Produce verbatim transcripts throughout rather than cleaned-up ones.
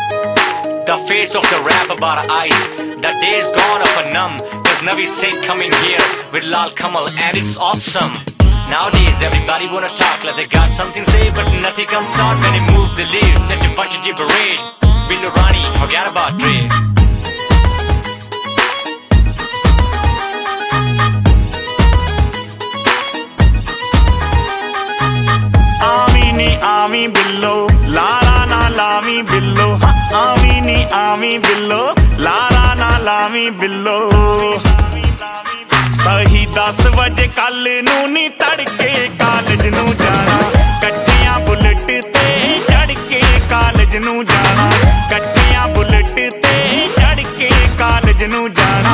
The face of the rap about our eyes. The days gone of a numb. There's Navi Saint coming here with Lal Kamal and it's awesome. Nowadays everybody wanna talk like they got something to say, but nothing comes out when they move the leaves. Such a bunch of gibberish. Billu Rani, forget about Dre. आवी बिल्लो Lara ना लावी बिल्लो, आवी नी आवी बिल्लो Lara ना लावी बिल्लो। सही दस बजे कल नू नी तड़के कालेज नू जाना, कट्टियां बुलेट ते चढ़ के कालेज नू जाना, कट्टियां बुलेट ते चढ़ के कालेज नू जाना।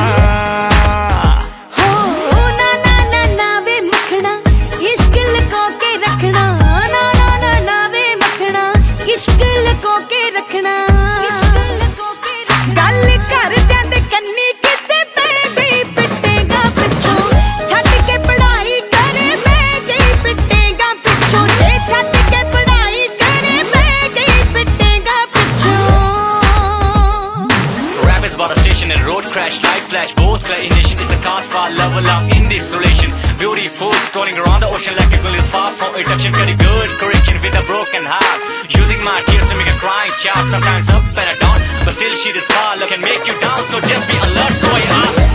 Road crash, life flash, both clear ignition. It's a cause for level up in this relation. Beautiful, strolling around the ocean like a girl is far from reduction. Very good correction with a broken heart. Using my tears to make a crying child. Sometimes up and down, but still she is far. Love can make you down, so just be alert. So I ask.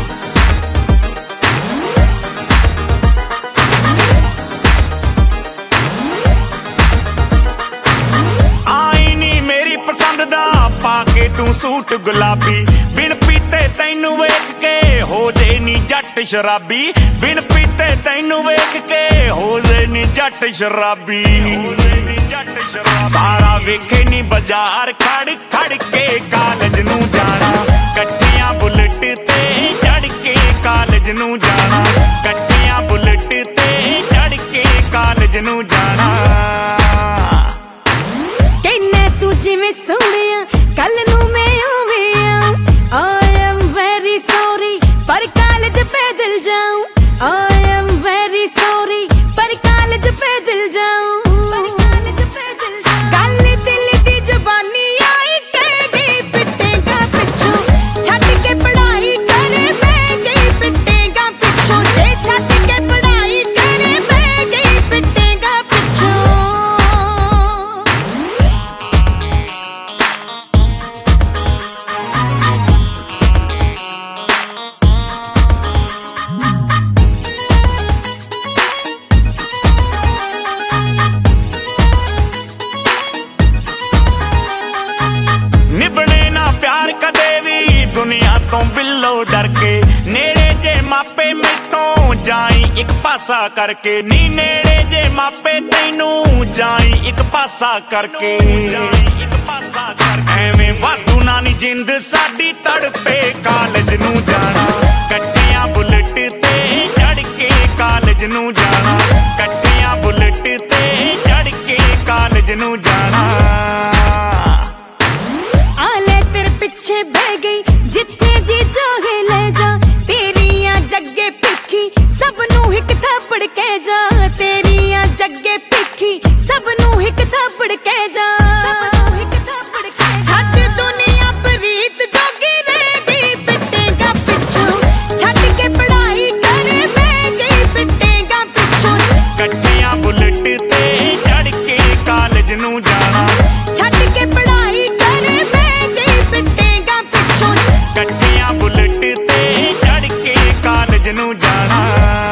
पाके तू suit गुलाबी, बिन पीते तैनू वेख के हो जे नी जट शराबी, बिन पीते तैनू वेख के हो जे नी जट शराबी। सारा वेखे नी बाजार खड़ खड़ के कालेज नू जाना, कट्टियां बुलेट ते चढ़ के कालेज नू जाना, कट्टियां बुलेट ते चढ़ के कालेज नू जाना। कहने तू जिवें सोहणिया कल नू मैं उवें आऊं, I am very sorry पर कालेज पैदल जाऊं, I am very sorry पर कालेज पैदल जाऊं। गल दिल दी जुबानी आई कहदी पिटेगा पिछों, छड्ड के पढ़ाई करे मैं गई पिटेगा पिछों, जे छड्ड के पढ़ाई करे मैं गई पिटेगा पिछों। निभने ना प्यार कदे भी दुनिया तो बिल्लो डर के, नेड़े जे मापे मैथों जाई एक पासा करके, नी नेड़े जे मापे तैनू जाई एक पासा करके, एक पासा करके। एवें वाधू ना नी जिंद साडी तड़पे कालेज नू जाना, कट्टियां बुलेट ते चढ़ के कालेज नू जाना, कट्टियां बुलेट ते चढ़ के कालेज नू जाना। पिछे बह गई जिथे जी चाहे ले जा, तेरिया जगे पिखी सब नू हिक थप्पड़ कह जा, तेरिया जगे पिखी सब नू हिक थप्पड़ कह जा। छड्ड दुनिया प्रीत जोगी रह गई पिटेगा पिछों, छड्ड के पढ़ाई करे मैं गई पिटेगा पिछों, कट्टियां बुलेट ते चढ़ के कालेज नू जाना, छड्ड के पढ़ाई करे मैं गई पिटेगा पिछों, कट्टियां बुलेट ते चढ़ के कालेज नू जाना।